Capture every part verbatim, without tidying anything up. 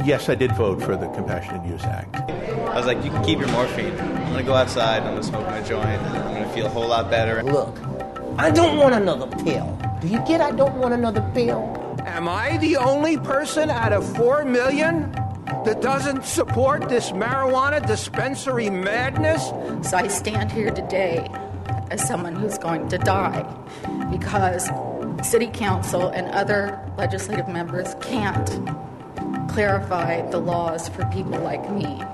Yes, I did vote for the Compassionate Use Act. I was like, you can keep your morphine. I'm going to go outside, I'm going to smoke my joint, and I'm going to feel a whole lot better. Look, I don't want another pill. Do you get I don't want another pill? Am I the only person out of four million that doesn't support this marijuana dispensary madness? So I stand here today as someone who's going to die because City Council and other legislative members can't clarify the laws for people like me.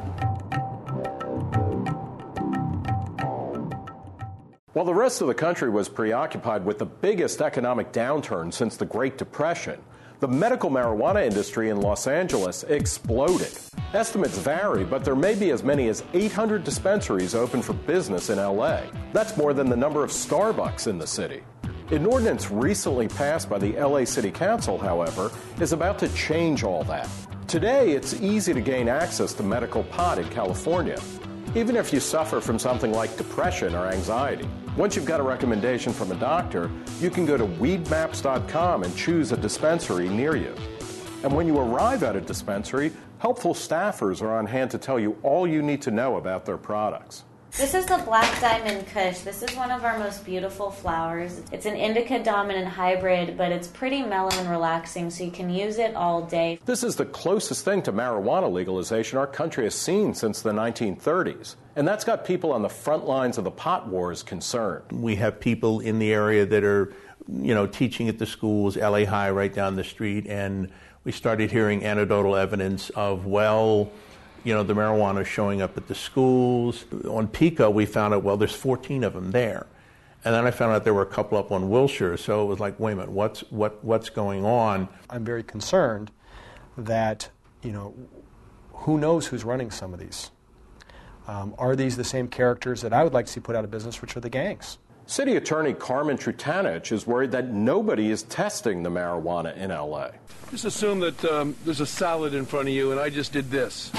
While the rest of the country was preoccupied with the biggest economic downturn since the Great Depression, the medical marijuana industry in Los Angeles exploded. Estimates vary, but there may be as many as eight hundred dispensaries open for business in L A. That's more than the number of Starbucks in the city. An ordinance recently passed by the L A City Council, however, is about to change all that. Today, it's easy to gain access to medical pot in California, even if you suffer from something like depression or anxiety. Once you've got a recommendation from a doctor, you can go to weed maps dot com and choose a dispensary near you. And when you arrive at a dispensary, helpful staffers are on hand to tell you all you need to know about their products. This is the Black Diamond Kush. This is one of our most beautiful flowers. It's an indica-dominant hybrid, but it's pretty mellow and relaxing, so you can use it all day. This is the closest thing to marijuana legalization our country has seen since the nineteen thirties. And that's got people on the front lines of the pot wars concerned. We have people in the area that are, you know, teaching at the schools, L A High right down the street, and we started hearing anecdotal evidence of, well, you know, the marijuana showing up at the schools. On Pico, we found out, well, there's fourteen of them there. And then I found out there were a couple up on Wilshire, so it was like, wait a minute, what's what what's going on? I'm very concerned that, you know, who knows who's running some of these? Um, are these the same characters that I would like to see put out of business, which are the gangs? City Attorney Carmen Trutanich is worried that nobody is testing the marijuana in L A. Just assume that um, there's a salad in front of you and I just did this.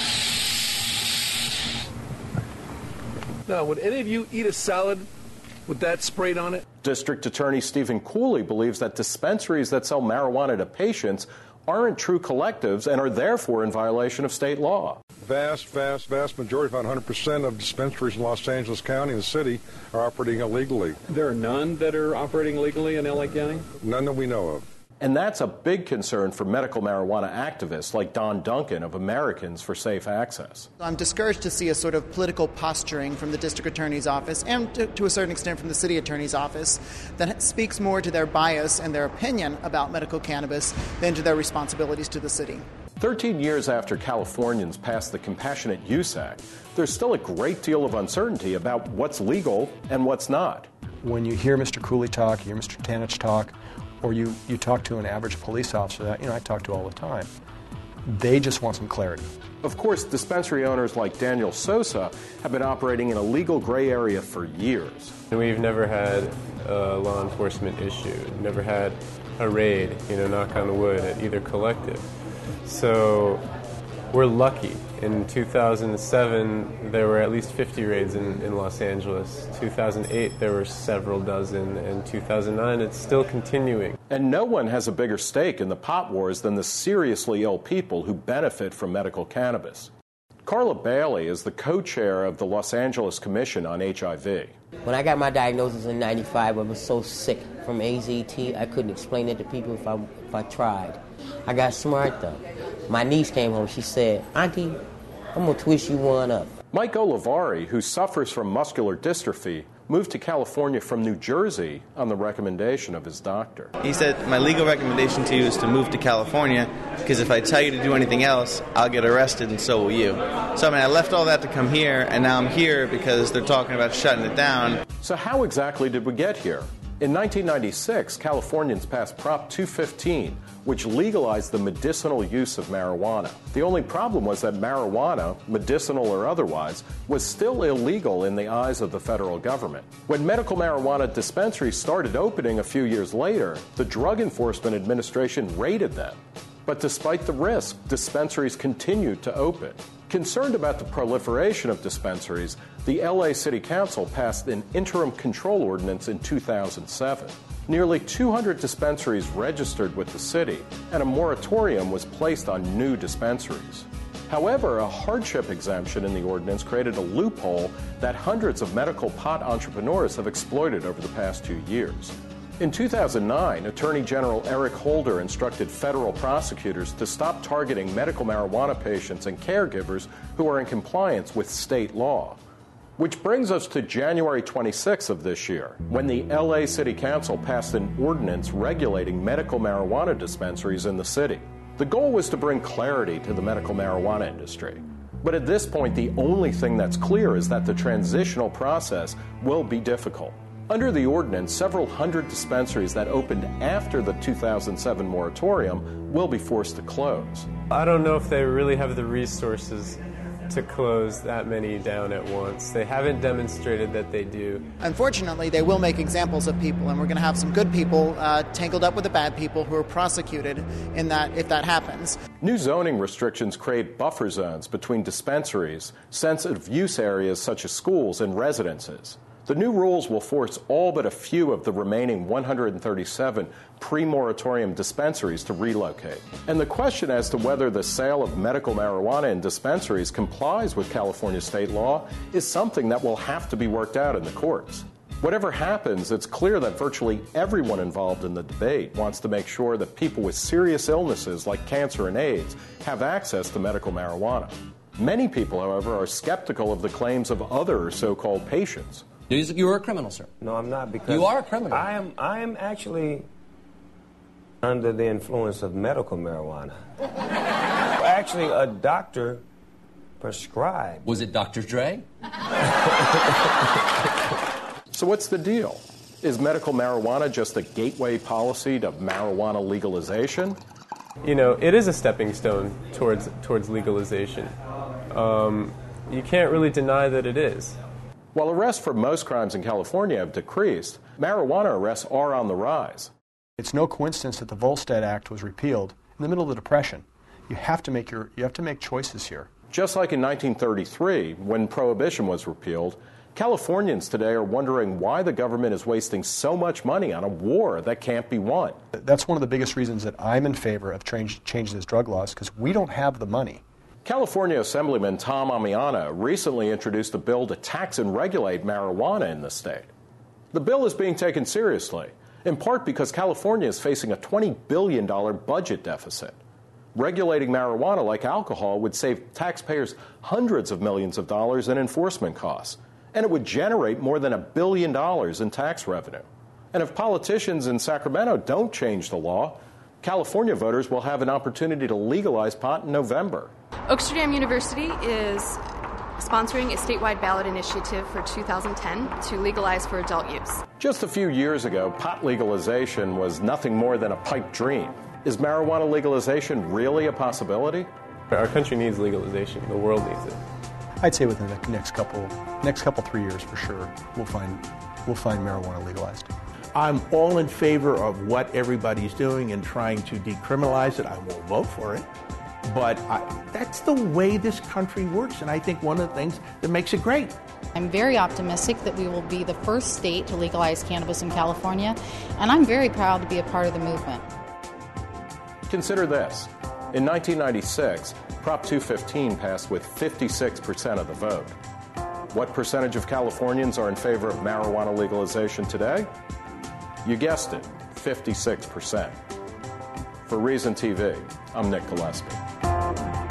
Now, would any of you eat a salad with that sprayed on it? District Attorney Stephen Cooley believes that dispensaries that sell marijuana to patients aren't true collectives and are therefore in violation of state law. Vast, vast, vast majority, about one hundred percent of dispensaries in Los Angeles County and the city are operating illegally. There are none that are operating legally in L A County? None that we know of. And that's a big concern for medical marijuana activists like Don Duncan of Americans for Safe Access. I'm discouraged to see a sort of political posturing from the district attorney's office and to, to a certain extent from the city attorney's office that speaks more to their bias and their opinion about medical cannabis than to their responsibilities to the city. Thirteen years after Californians passed the Compassionate Use Act, there's still a great deal of uncertainty about what's legal and what's not. When you hear Mister Cooley talk, you hear Mister Tanich talk, or you, you talk to an average police officer that, you know, I talk to all the time, they just want some clarity. Of course, dispensary owners like Daniel Sosa have been operating in a legal gray area for years. We've never had a law enforcement issue, never had a raid, you know, knock on wood, at either collective. So we're lucky. In two thousand seven, there were at least fifty raids in, in Los Angeles. two thousand eight, there were several dozen. And two thousand nine, it's still continuing. And no one has a bigger stake in the pot wars than the seriously ill people who benefit from medical cannabis. Carla Bailey is the co-chair of the Los Angeles Commission on H I V. When I got my diagnosis in ninety-five, I was so sick from A Z T, I couldn't explain it to people if I, if I tried. I got smart, though. My niece came home. She said, Auntie, I'm going to twist you one up. Mike Olivari, who suffers from muscular dystrophy, moved to California from New Jersey on the recommendation of his doctor. He said, my legal recommendation to you is to move to California, because if I tell you to do anything else, I'll get arrested and so will you. So, I mean, I left all that to come here, and now I'm here because they're talking about shutting it down. So how exactly did we get here? In nineteen ninety-six, Californians passed Prop two fifteen, which legalized the medicinal use of marijuana. The only problem was that marijuana, medicinal or otherwise, was still illegal in the eyes of the federal government. When medical marijuana dispensaries started opening a few years later, the Drug Enforcement Administration raided them. But despite the risk, dispensaries continued to open. Concerned about the proliferation of dispensaries, the L A City Council passed an interim control ordinance in two thousand seven. Nearly two hundred dispensaries registered with the city, and a moratorium was placed on new dispensaries. However, a hardship exemption in the ordinance created a loophole that hundreds of medical pot entrepreneurs have exploited over the past two years. In two thousand nine, Attorney General Eric Holder instructed federal prosecutors to stop targeting medical marijuana patients and caregivers who are in compliance with state law. Which brings us to January twenty-sixth of this year, when the L A City Council passed an ordinance regulating medical marijuana dispensaries in the city. The goal was to bring clarity to the medical marijuana industry. But at this point, the only thing that's clear is that the transitional process will be difficult. Under the ordinance, several hundred dispensaries that opened after the two thousand seven moratorium will be forced to close. I don't know if they really have the resources to close that many down at once. They haven't demonstrated that they do. Unfortunately, they will make examples of people, and we're going to have some good people uh, tangled up with the bad people who are prosecuted in that if that happens. New zoning restrictions create buffer zones between dispensaries, sensitive use areas such as schools and residences. The new rules will force all but a few of the remaining one hundred thirty-seven pre-moratorium dispensaries to relocate. And the question as to whether the sale of medical marijuana in dispensaries complies with California state law is something that will have to be worked out in the courts. Whatever happens, it's clear that virtually everyone involved in the debate wants to make sure that people with serious illnesses like cancer and AIDS have access to medical marijuana. Many people, however, are skeptical of the claims of other so-called patients. You're a criminal, sir. No, I'm not, because you are a criminal. I am. I am actually under the influence of medical marijuana. Actually, a doctor prescribed. Was it Doctor Dre? So what's the deal? Is medical marijuana just a gateway policy to marijuana legalization? You know, it is a stepping stone towards towards legalization. Um, you can't really deny that it is. While arrests for most crimes in California have decreased, marijuana arrests are on the rise. It's no coincidence that the Volstead Act was repealed in the middle of the Depression. You have to make your you have to make choices here. Just like in nineteen thirty-three, when Prohibition was repealed, Californians today are wondering why the government is wasting so much money on a war that can't be won. That's one of the biggest reasons that I'm in favor of change, changing these drug laws, because we don't have the money. California Assemblyman Tom Ammiano recently introduced a bill to tax and regulate marijuana in the state. The bill is being taken seriously, in part because California is facing a twenty billion dollars budget deficit. Regulating marijuana like alcohol would save taxpayers hundreds of millions of dollars in enforcement costs, and it would generate more than a billion dollars in tax revenue. And if politicians in Sacramento don't change the law, California voters will have an opportunity to legalize pot in November. Oaksterdam University is sponsoring a statewide ballot initiative for two thousand ten to legalize for adult use. Just a few years ago, pot legalization was nothing more than a pipe dream. Is marijuana legalization really a possibility? Our country needs legalization. The world needs it. I'd say within the next couple, next couple three years for sure, we'll find we'll find marijuana legalized. I'm all in favor of what everybody's doing and trying to decriminalize it. I won't vote for it. But I, that's the way this country works, and I think one of the things that makes it great. I'm very optimistic that we will be the first state to legalize cannabis in California, and I'm very proud to be a part of the movement. Consider this. In nineteen ninety-six, Prop two fifteen passed with fifty-six percent of the vote. What percentage of Californians are in favor of marijuana legalization today? You guessed it, fifty-six percent. For Reason T V, I'm Nick Gillespie.